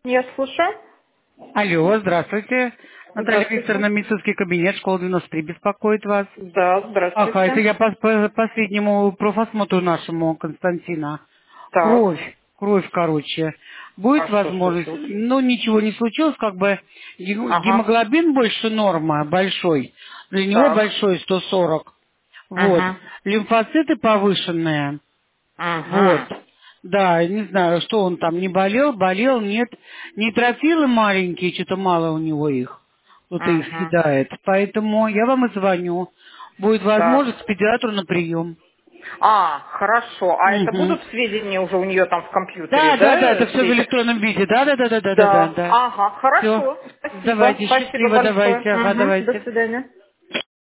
Я слушаю. Алло, здравствуйте. Наталья Здравствуйте. Викторовна, медицинский кабинет, школа 93 беспокоит вас. Да, Ага, это здравствуйте. я по последнему профосмотру нашему Константина. Так. Кровь, короче. А Будет что возможность, случилось? ну ничего не случилось, как бы Ага. гемоглобин больше норма, большой. Для него Так. большой 140. Вот. Ага. Лимфоциты повышенные. Вот. Ага. Да, не знаю, что он там, не болел, нет. Нейтрофилы маленькие, что-то мало у него их. Кто-то их Ага. съедает. Поэтому я вам и звоню. Будет возможность к Так. педиатру на прием. Хорошо. А это Мгм. будут сведения уже у нее там в компьютере, Да, да, это все все в эти? электронном виде. Да. Да. Ага, Все. хорошо. Спасибо. Давайте, Спасибо счастливо, большое. давайте, ага, До давайте. свидания.